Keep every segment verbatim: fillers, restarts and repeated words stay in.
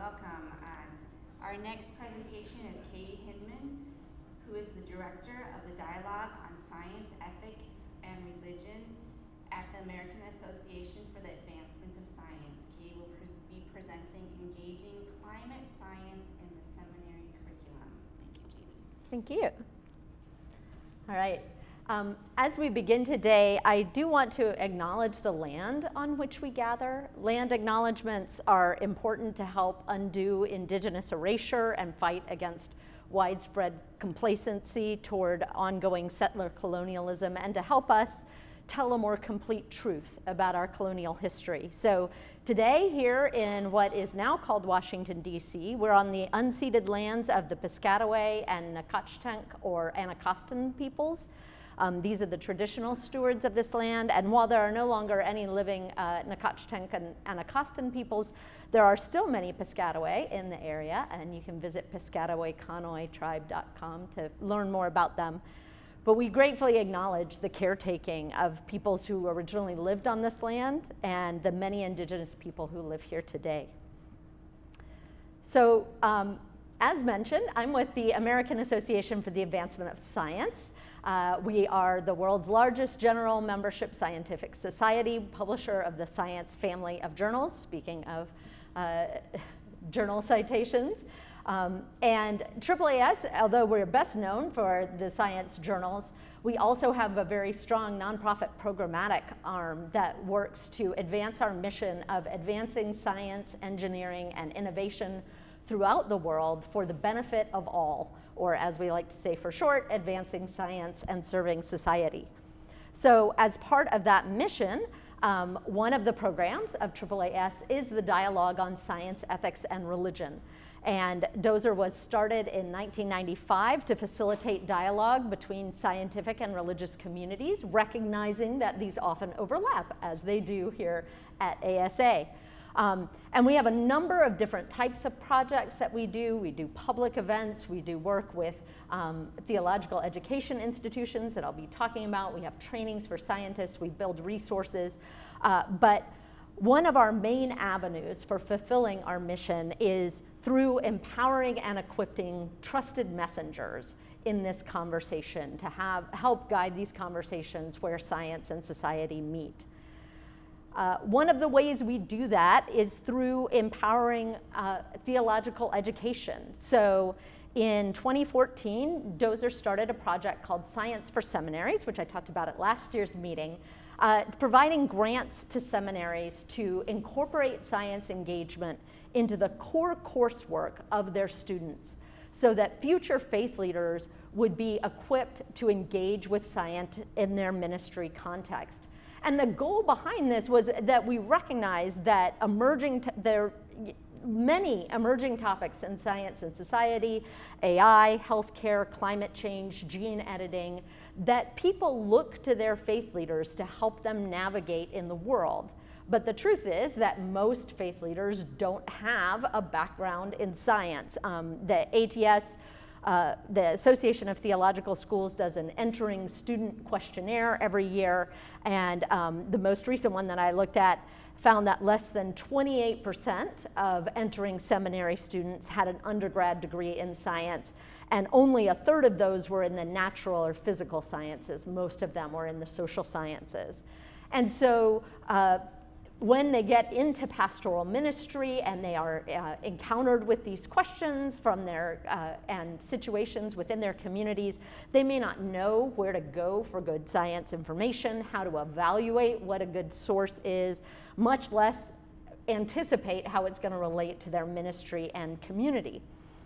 welcome. Uh, our next presentation is Katie Hinman, who is the director of the Dialogue on Science, Ethics, and Religion at the American Association for the Advancement of Science. Katie will pres be presenting Engaging Climate Science in the Seminary Curriculum. Thank you, Katie. Thank you. All right. Um, as we begin today, I do want to acknowledge the land on which we gather. Land acknowledgements are important to help undo indigenous erasure and fight against widespread complacency toward ongoing settler colonialism, and to help us tell a more complete truth about our colonial history. So today, here in what is now called Washington, D C, we're on the unceded lands of the Piscataway and Nacotchtank, or Anacostan peoples. Um, these are the traditional stewards of this land, and while there are no longer any living uh, Nacotchtank and Anacostan peoples, there are still many Piscataway in the area, and you can visit piscataway conoy tribe dot com to learn more about them. But we gratefully acknowledge the caretaking of peoples who originally lived on this land and the many indigenous people who live here today. So, um, as mentioned, I'm with the American Association for the Advancement of Science. Uh, we are the world's largest general membership scientific society, publisher of the Science family of journals, speaking of uh, journal citations. Um, and A A A S, although we're best known for the science journals, we also have a very strong nonprofit programmatic arm that works to advance our mission of advancing science, engineering, and innovation throughout the world for the benefit of all, or as we like to say for short, advancing science and serving society. So as part of that mission, um, one of the programs of A A A S is the Dialogue on Science, Ethics, and Religion. And DOSER was started in nineteen ninety-five to facilitate dialogue between scientific and religious communities, recognizing that these often overlap, as they do here at A S A. Um, and we have a number of different types of projects that we do. We do public events, we do work with um, theological education institutions that I'll be talking about. We have trainings for scientists, we build resources. Uh, but one of our main avenues for fulfilling our mission is through empowering and equipping trusted messengers in this conversation to have, help guide these conversations where science and society meet. Uh, one of the ways we do that is through empowering uh, theological education. So in twenty fourteen, DOSER started a project called Science for Seminaries, which I talked about at last year's meeting, uh, providing grants to seminaries to incorporate science engagement into the core coursework of their students so that future faith leaders would be equipped to engage with science in their ministry context. And the goal behind this was that we recognized that emerging, t there many emerging topics in science and society, A I, healthcare, climate change, gene editing, that people look to their faith leaders to help them navigate in the world. But the truth is that most faith leaders don't have a background in science. Um, the A T S, Uh, the Association of Theological Schools, does an entering student questionnaire every year, and um, the most recent one that I looked at found that less than twenty-eight percent of entering seminary students had an undergrad degree in science, and only a third of those were in the natural or physical sciences. Most of them were in the social sciences. And so uh, when they get into pastoral ministry and they are uh, encountered with these questions from their uh, and situations within their communities, they may not know where to go for good science information, how to evaluate what a good source is, much less anticipate how it's going to relate to their ministry and community.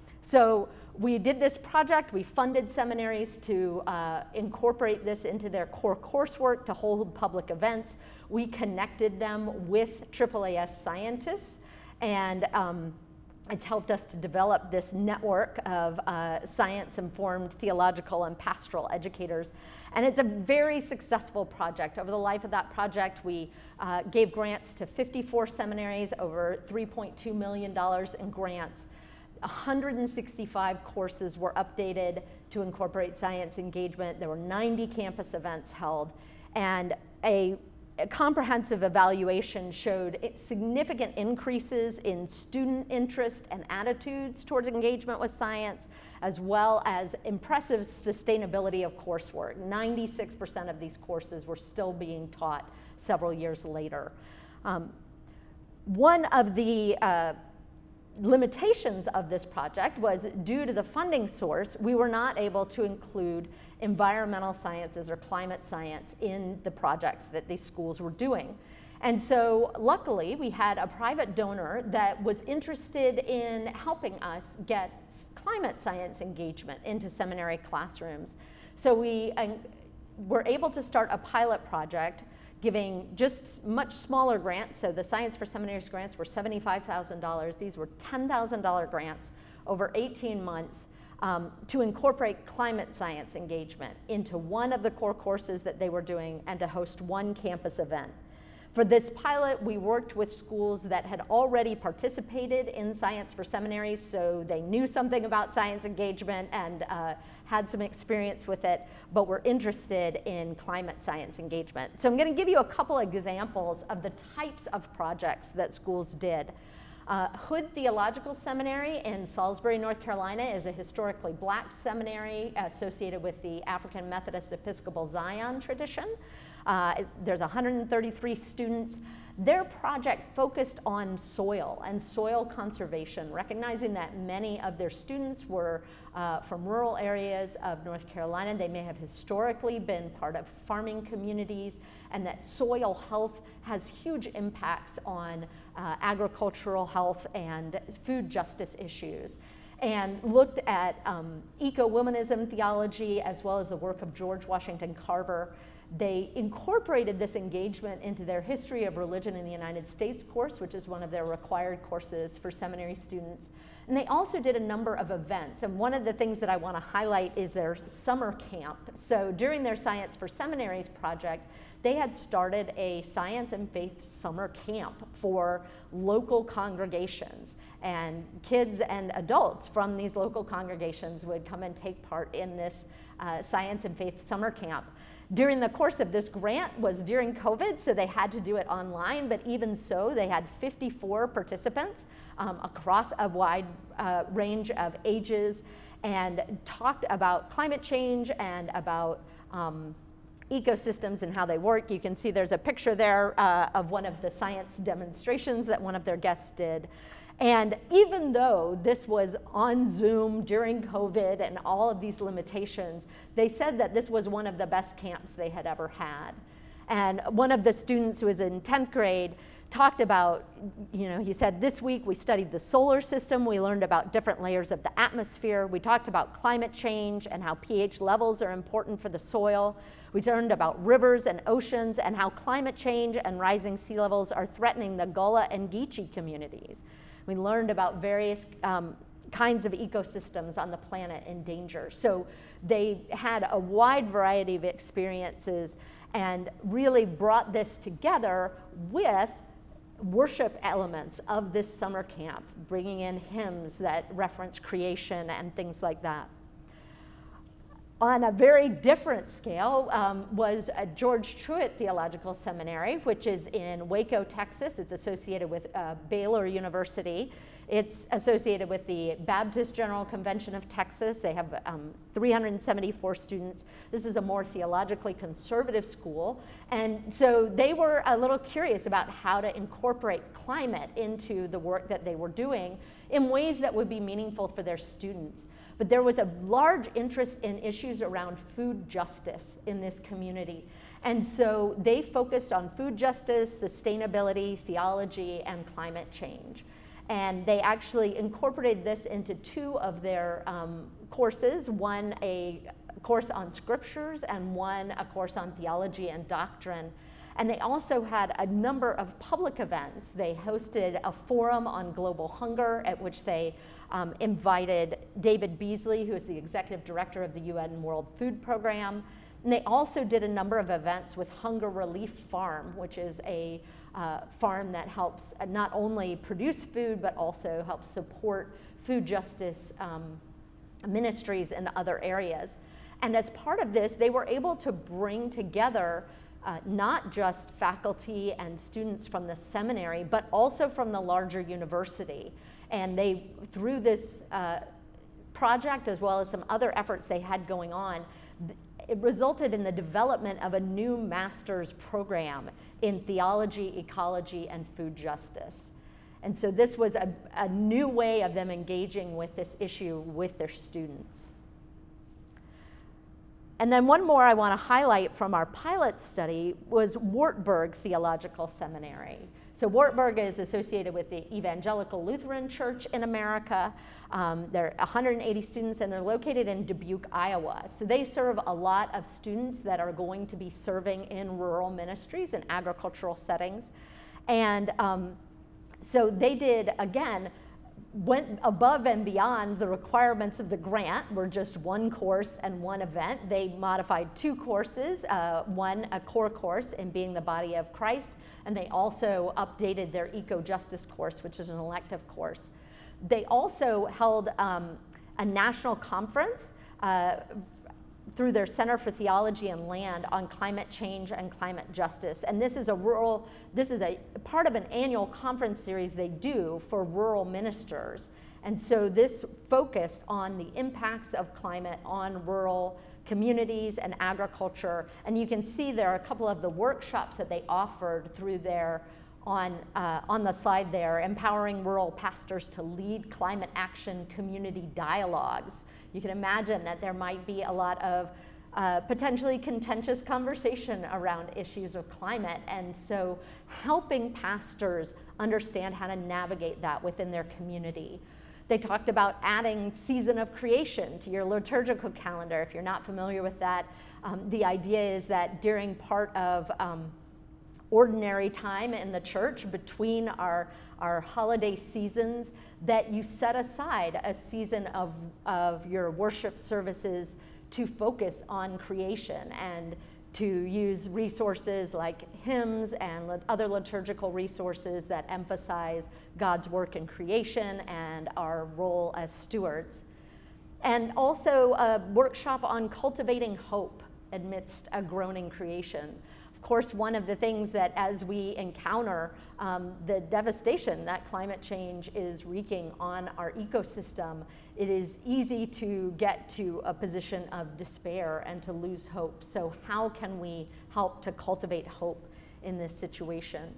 So we did this project. We funded seminaries to uh, incorporate this into their core coursework, to hold public events. We connected them with A A A S scientists, and um, it's helped us to develop this network of uh, science-informed theological and pastoral educators. And it's a very successful project. Over the life of that project, we uh, gave grants to fifty-four seminaries, over three point two million dollars in grants. one hundred sixty-five courses were updated to incorporate science engagement. There were ninety campus events held, and a a comprehensive evaluation showed significant increases in student interest and attitudes toward engagement with science, as well as impressive sustainability of coursework. ninety-six percent of these courses were still being taught several years later. Um, one of the uh, limitations of this project was due to the funding source, we were not able to include environmental sciences or climate science in the projects that these schools were doing. And so luckily we had a private donor that was interested in helping us get climate science engagement into seminary classrooms. So we uh, were able to start a pilot project giving just much smaller grants. So the Science for Seminaries grants were seventy-five thousand dollars. These were ten thousand dollar grants over eighteen months um, to incorporate climate science engagement into one of the core courses that they were doing and to host one campus event. For this pilot, we worked with schools that had already participated in Science for Seminaries, so they knew something about science engagement and uh, had some experience with it, but were interested in climate science engagement. So I'm going to give you a couple examples of the types of projects that schools did. Uh, Hood Theological Seminary in Salisbury, North Carolina is a historically black seminary associated with the African Methodist Episcopal Zion tradition. Uh, there's one hundred thirty-three students. Their project focused on soil and soil conservation, recognizing that many of their students were uh, from rural areas of North Carolina. They may have historically been part of farming communities, and that soil health has huge impacts on uh, agricultural health and food justice issues, and looked at um, eco-womanism theology as well as the work of George Washington Carver. They incorporated this engagement into their History of Religion in the United States course, which is one of their required courses for seminary students. And they also did a number of events. And one of the things that I want to highlight is their summer camp. So during their Science for Seminaries project, they had started a science and faith summer camp for local congregations. And kids and adults from these local congregations would come and take part in this uh, science and faith summer camp. During the course of this grant was during COVID, so they had to do it online, but even so, they had fifty-four participants um, across a wide uh, range of ages and talked about climate change and about um, ecosystems and how they work. You can see there's a picture there uh, of one of the science demonstrations that one of their guests did. And even though this was on Zoom during COVID and all of these limitations, they said that this was one of the best camps they had ever had. And one of the students who was in tenth grade talked about, you know, he said, this week we studied the solar system, we learned about different layers of the atmosphere, we talked about climate change and how pH levels are important for the soil, we learned about rivers and oceans and how climate change and rising sea levels are threatening the Gullah and Geechee communities. We learned about various um, kinds of ecosystems on the planet in danger. So they had a wide variety of experiences and really brought this together with worship elements of this summer camp, bringing in hymns that reference creation and things like that. On a very different scale um, was uh, George Truett Theological Seminary, which is in Waco, Texas. It's associated with uh, Baylor University. It's associated with the Baptist General Convention of Texas. They have um, three hundred seventy-four students. This is a more theologically conservative school. And so they were a little curious about how to incorporate climate into the work that they were doing in ways that would be meaningful for their students. But there was a large interest in issues around food justice in this community. And so they focused on food justice, sustainability, theology, and climate change. And they actually incorporated this into two of their um, courses, one a course on scriptures and one a course on theology and doctrine. And they also had a number of public events. They hosted a forum on global hunger at which they um, invited David Beasley, who is the executive director of the U N World Food Program. And they also did a number of events with Hunger Relief Farm, which is a uh, farm that helps not only produce food, but also helps support food justice um, ministries in other areas. And as part of this, they were able to bring together uh, not just faculty and students from the seminary, but also from the larger university. And they, through this uh, project, as well as some other efforts they had going on, it resulted in the development of a new master's program in theology, ecology, and food justice. And so this was a, a new way of them engaging with this issue with their students. And then one more I want to highlight from our pilot study was Wartburg Theological Seminary. So Wartburg is associated with the Evangelical Lutheran Church in America. Um, there are one hundred eighty students, and they're located in Dubuque, Iowa. So they serve a lot of students that are going to be serving in rural ministries and agricultural settings. And um, so they did, again, went above and beyond the requirements of the grant, were just one course and one event. They modified two courses, uh, one a core course in being the body of Christ, and they also updated their eco-justice course, which is an elective course. They also held um, a national conference uh, through their Center for Theology and Land on climate change and climate justice. And this is a rural, this is a part of an annual conference series they do for rural ministers. And so this focused on the impacts of climate on rural communities and agriculture. And you can see there are a couple of the workshops that they offered through their, on, uh, on the slide there, empowering rural pastors to lead climate action community dialogues. You can imagine that there might be a lot of uh, potentially contentious conversation around issues of climate, and so helping pastors understand how to navigate that within their community. They talked about adding season of creation to your liturgical calendar. If you're not familiar with that, um, the idea is that during part of um, ordinary time in the church between our, our holiday seasons, that you set aside a season of, of your worship services to focus on creation and to use resources like hymns and lit- other liturgical resources that emphasize God's work in creation and our role as stewards. And also a workshop on cultivating hope amidst a groaning creation. Of course, one of the things that as we encounter um, the devastation that climate change is wreaking on our ecosystem, it is easy to get to a position of despair and to lose hope. So how can we help to cultivate hope in this situation?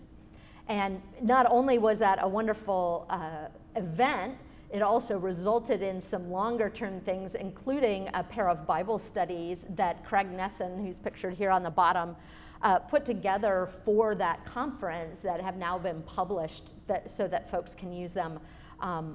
And not only was that a wonderful uh, event, it also resulted in some longer term things, including a pair of Bible studies that Craig Nesson, who's pictured here on the bottom, Uh, put together for that conference that have now been published that, so that folks can use them, um,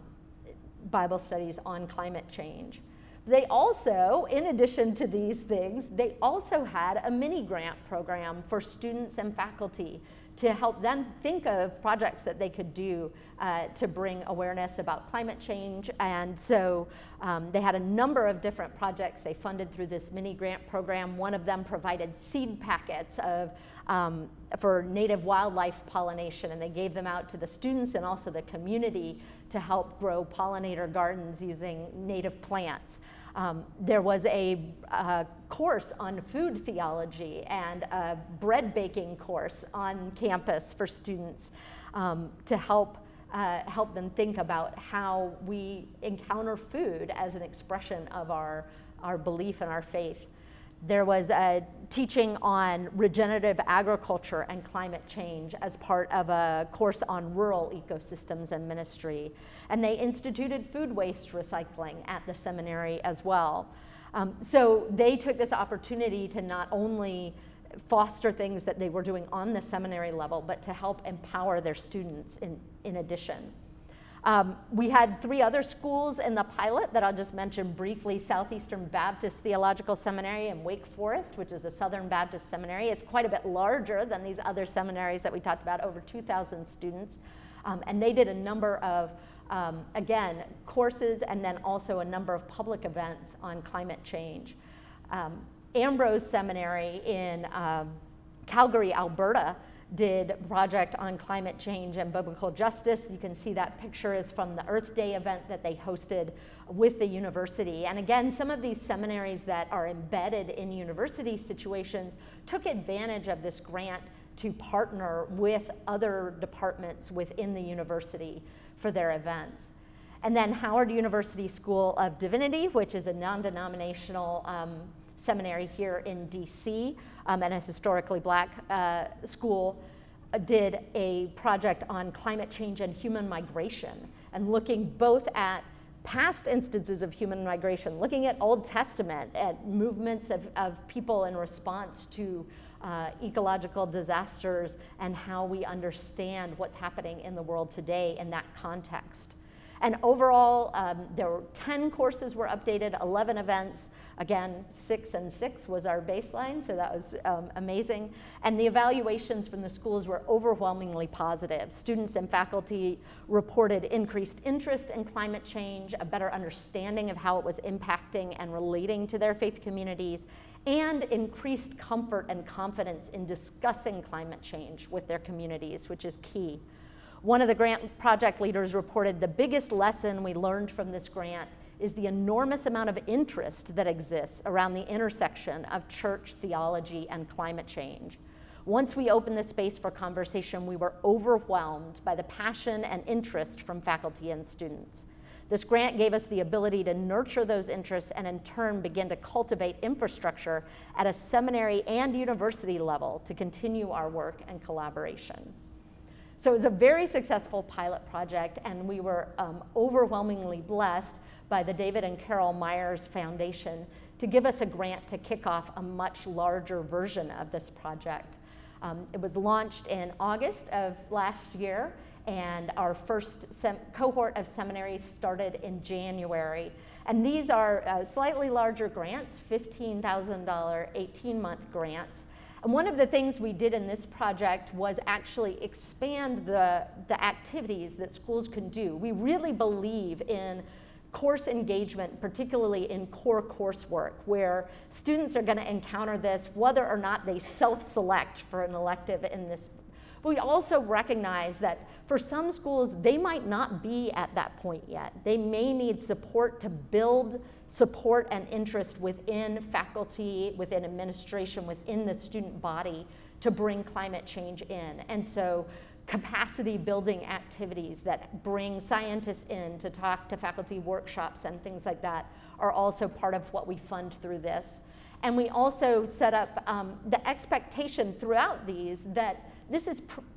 Bible studies on climate change. They also, in addition to these things, they also had a mini grant program for students and faculty to help them think of projects that they could do uh, to bring awareness about climate change. And so um, they had a number of different projects they funded through this mini grant program. One of them provided seed packets of, um, for native wildlife pollination, and they gave them out to the students and also the community to help grow pollinator gardens using native plants. Um, there was a uh, course on food theology and a bread baking course on campus for students um, to help uh, help them think about how we encounter food as an expression of our, our belief and our faith. There was a teaching on regenerative agriculture and climate change as part of a course on rural ecosystems and ministry. And they instituted food waste recycling at the seminary as well. Um, so they took this opportunity to not only foster things that they were doing on the seminary level, but to help empower their students in, in addition. Um, we had three other schools in the pilot that I'll just mention briefly: Southeastern Baptist Theological Seminary in Wake Forest, which is a Southern Baptist seminary. It's quite a bit larger than these other seminaries that we talked about, over two thousand students. Um, and they did a number of, um, again, courses and then also a number of public events on climate change. Um, Ambrose Seminary in um, Calgary, Alberta, did a project on climate change and biblical justice. You can see that picture is from the Earth Day event that they hosted with the university. And again, some of these seminaries that are embedded in university situations took advantage of this grant to partner with other departments within the university for their events. And then Howard University School of Divinity, which is a non-denominational um, seminary here in D C um, and a historically black uh, school, uh, did a project on climate change and human migration, and looking both at past instances of human migration, looking at Old Testament, at movements of, of people in response to uh, ecological disasters, and how we understand what's happening in the world today in that context. And overall, um, there were ten courses were updated, eleven events. Again, six and six was our baseline, so that was um, amazing. And the evaluations from the schools were overwhelmingly positive. Students and faculty reported increased interest in climate change, a better understanding of how it was impacting and relating to their faith communities, and increased comfort and confidence in discussing climate change with their communities, which is key. One of the grant project leaders reported the biggest lesson we learned from this grant is the enormous amount of interest that exists around the intersection of church, theology, and climate change. Once we opened the space for conversation, we were overwhelmed by the passion and interest from faculty and students. This grant gave us the ability to nurture those interests and in turn begin to cultivate infrastructure at a seminary and university level to continue our work and collaboration. So it was a very successful pilot project, and we were um, overwhelmingly blessed by the David and Carol Myers Foundation to give us a grant to kick off a much larger version of this project. Um, it was launched in August of last year, and our first sem- cohort of seminaries started in January. And these are uh, slightly larger grants, fifteen thousand dollars, eighteen-month grants. And one of the things we did in this project was actually expand the, the activities that schools can do. We really believe in course engagement, particularly in core coursework, where students are going to encounter this whether or not they self-select for an elective in this. But we also recognize that for some schools, they might not be at that point yet. They may need support to build support and interest within faculty, within administration, within the student body to bring climate change in. And so capacity building activities that bring scientists in to talk to faculty workshops and things like that are also part of what we fund through this. And we also set up um, the expectation throughout these that this is pr-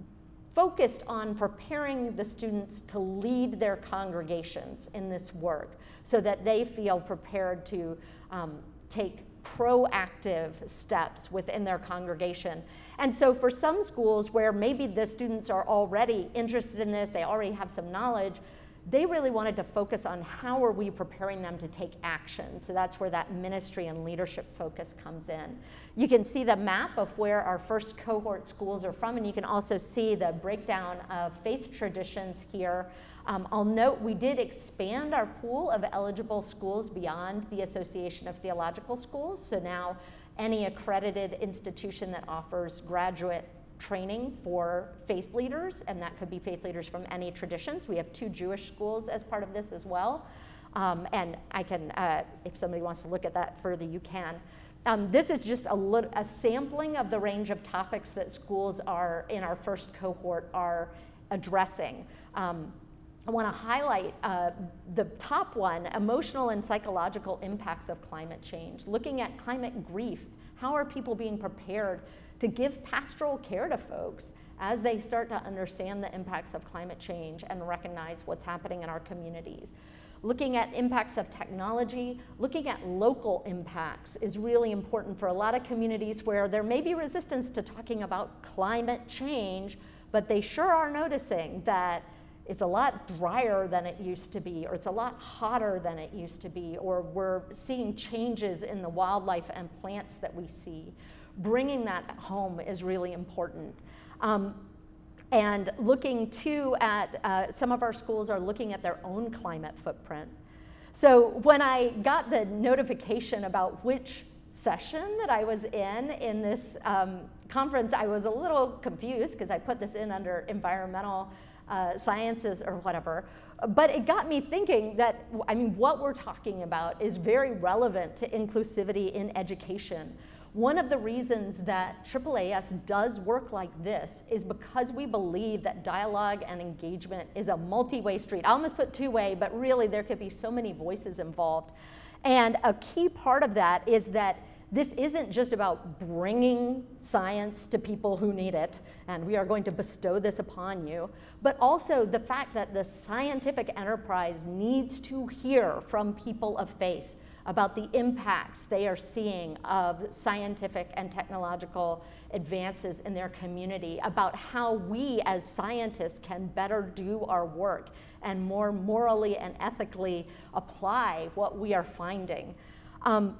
focused on preparing the students to lead their congregations in this work so that they feel prepared to um, take proactive steps within their congregation. And so for some schools where maybe the students are already interested in this, they already have some knowledge, they really wanted to focus on how are we preparing them to take action. So that's where that ministry and leadership focus comes in. You can see the map of where our first cohort schools are from, and you can also see the breakdown of faith traditions here. Um, I'll note we did expand our pool of eligible schools beyond the Association of Theological Schools. So now any accredited institution that offers graduate training for faith leaders, and that could be faith leaders from any traditions. We have two Jewish schools as part of this as well. Um, and I can, uh, if somebody wants to look at that further, you can. Um, this is just a, little, a sampling of the range of topics that schools are, in our first cohort, are addressing. Um, I want to highlight uh, the top one, emotional and psychological impacts of climate change, looking at climate grief. How are people being prepared to give pastoral care to folks as they start to understand the impacts of climate change and recognize what's happening in our communities? Looking at impacts of technology, looking at local impacts is really important for a lot of communities where there may be resistance to talking about climate change, but they sure are noticing that it's a lot drier than it used to be, or it's a lot hotter than it used to be, or we're seeing changes in the wildlife and plants that we see. Bringing that home is really important. Um, and looking too at, uh, some of our schools are looking at their own climate footprint. So when I got the notification about which session that I was in in this um, conference, I was a little confused because I put this in under environmental uh, sciences or whatever. But it got me thinking that, I mean, what we're talking about is very relevant to inclusivity in education. One of the reasons that triple A S does work like this is because we believe that dialogue and engagement is a multi-way street. I almost put two-way, but really there could be so many voices involved. And a key part of that is that this isn't just about bringing science to people who need it, and we are going to bestow this upon you, but also the fact that the scientific enterprise needs to hear from people of faith about the impacts they are seeing of scientific and technological advances in their community, about how we as scientists can better do our work and more morally and ethically apply what we are finding. Um,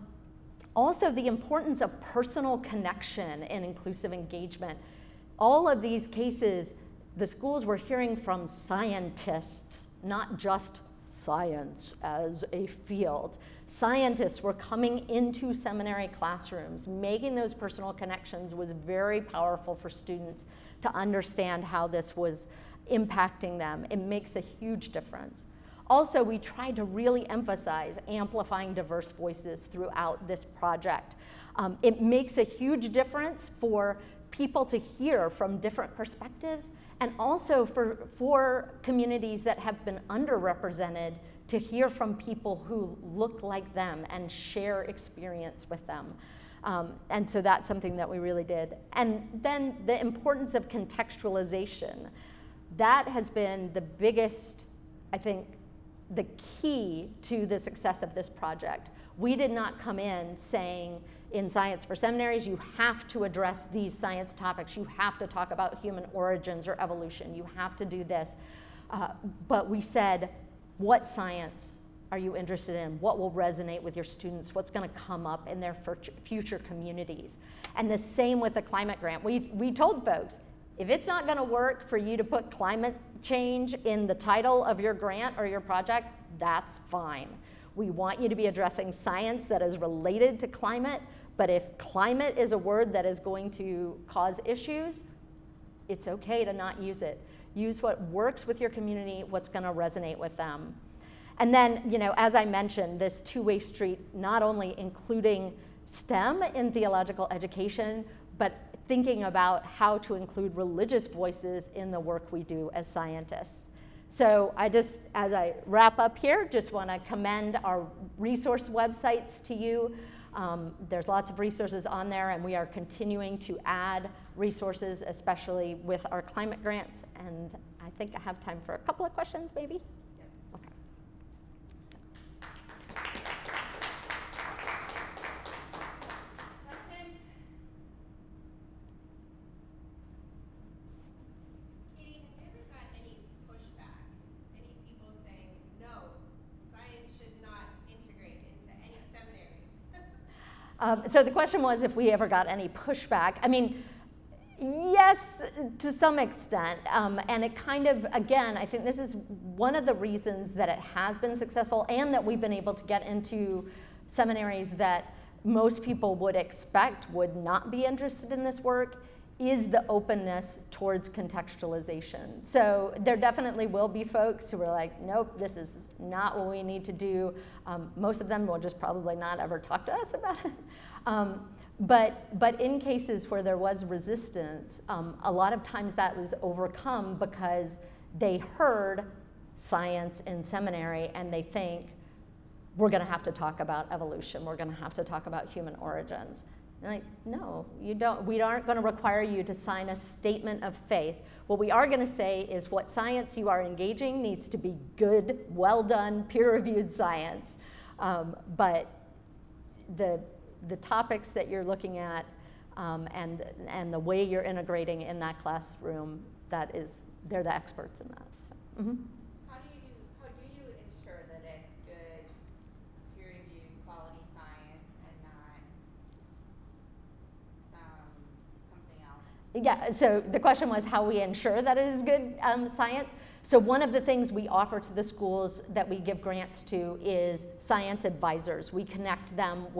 Also, the importance of personal connection and inclusive engagement. All of these cases, the schools were hearing from scientists, not just science as a field. Scientists were coming into seminary classrooms. Making those personal connections was very powerful for students to understand how this was impacting them. It makes a huge difference. Also, we tried to really emphasize amplifying diverse voices throughout this project. Um, it makes a huge difference for people to hear from different perspectives, and also for, for communities that have been underrepresented to hear from people who look like them and share experience with them. Um, and so that's something that we really did. And then the importance of contextualization. That has been the biggest, I think, the key to the success of this project. We did not come in saying, in Science for Seminaries, you have to address these science topics, you have to talk about human origins or evolution, you have to do this. Uh, but we said, what science are you interested in? What will resonate with your students? What's gonna come up in their future communities? And the same with the climate grant. We, we told folks, if it's not gonna work for you to put climate change in the title of your grant or your project, that's fine. We want you to be addressing science that is related to climate, but if climate is a word that is going to cause issues, it's okay to not use it. Use what works with your community, what's gonna resonate with them. And then, you know, as I mentioned, this two-way street, not only including STEM in theological education, but thinking about how to include religious voices in the work we do as scientists. So I just, as I wrap up here, just want to commend our resource websites to you. Um, there's lots of resources on there, and we are continuing to add resources, especially with our climate grants. And I think I have time for a couple of questions, maybe? Okay. Um, so the question was if we ever got any pushback. I mean, yes, to some extent. Um, and it kind of, again, I think this is one of the reasons that it has been successful and that we've been able to get into seminaries that most people would expect would not be interested in this work, is the openness towards contextualization. So there definitely will be folks who are like, nope, this is not what we need to do. Um, most of them will just probably not ever talk to us about it. Um, but, but in cases where there was resistance, um, a lot of times that was overcome because they heard science in seminary and they think, we're gonna have to talk about evolution, we're gonna have to talk about human origins. And like, no, you don't, we aren't gonna require you to sign a statement of faith. What we are gonna say is what science you are engaging needs to be good, well done, peer-reviewed science. Um, but the, the topics that you're looking at um, and, and the way you're integrating in that classroom, that is, they're the experts in that. So, mm-hmm. Yeah, so the question was how we ensure that it is good um, science. So one of the things we offer to the schools that we give grants to is science advisors. We connect them with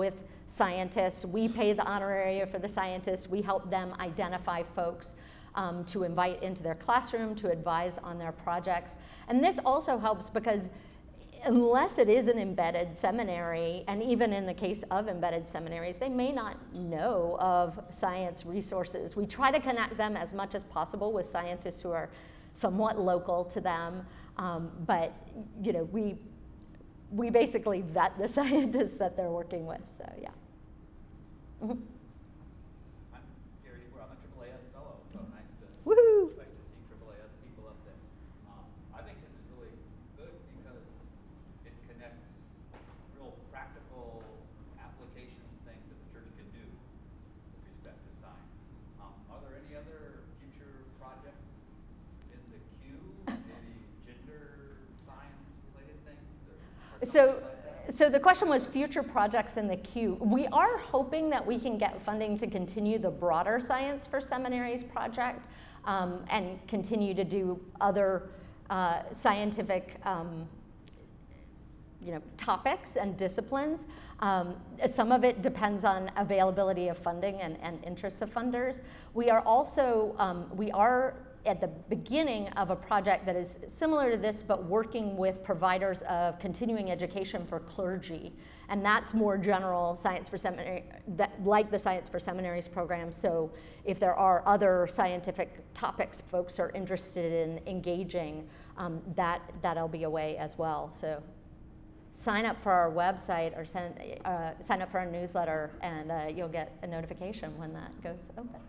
scientists. We pay the honoraria for the scientists. We help them identify folks um, to invite into their classroom, to advise on their projects. And this also helps because unless it is an embedded seminary, and even in the case of embedded seminaries, they may not know of science resources. We try to connect them as much as possible with scientists who are somewhat local to them, um, but you know, we, we basically vet the scientists that they're working with, so yeah. Mm-hmm. I'm Gary Dewar. I'm a triple A S fellow, so nice to, Woohoo! nice to see triple A S people up there. Um, I think this is really good because it connects real practical application things that the church can do with respect to science. Um, are there any other future projects in the queue? Maybe gender science related things? Or, or So. something like that? So the question was future projects in the queue. We are hoping that we can get funding to continue the broader Science for Seminaries project um, and continue to do other uh, scientific um, you know, topics and disciplines. Um, some of it depends on availability of funding and, and interests of funders. We are also, um, we are at the beginning of a project that is similar to this, but working with providers of continuing education for clergy. And that's more general Science for Seminary, that, like the Science for Seminaries program. So if there are other scientific topics folks are interested in engaging, um, that, that'll be a way as well. So sign up for our website or send, uh, sign up for our newsletter, and uh, you'll get a notification when that goes open.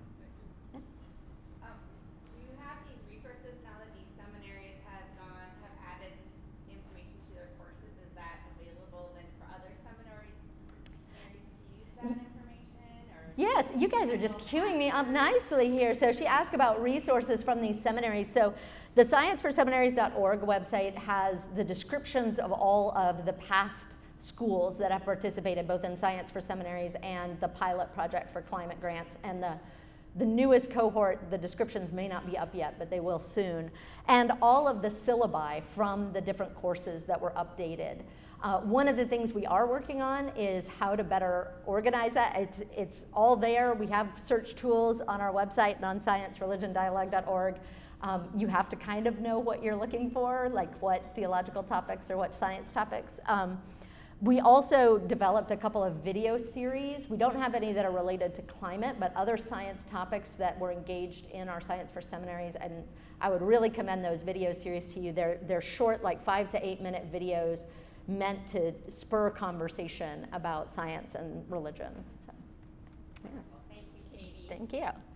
Yes, you guys are just queuing me up nicely here. So she asked about resources from these seminaries. So the science for seminaries dot org website has the descriptions of all of the past schools that have participated both in Science for Seminaries and the pilot project for climate grants. And the, the newest cohort, the descriptions may not be up yet, but they will soon. And all of the syllabi from the different courses that were updated. Uh, one of the things we are working on is how to better organize that. It's, it's all there. We have search tools on our website and on science religion dialogue dot org. Um, you have to kind of know what you're looking for, like what theological topics or what science topics. Um, we also developed a couple of video series. We don't have any that are related to climate, but other science topics that were engaged in our Science for Seminaries, and I would really commend those video series to you. They're, they're short, like five to eight minute videos meant to spur conversation about science and religion. So, yeah. Well, thank you, Katie. Thank you.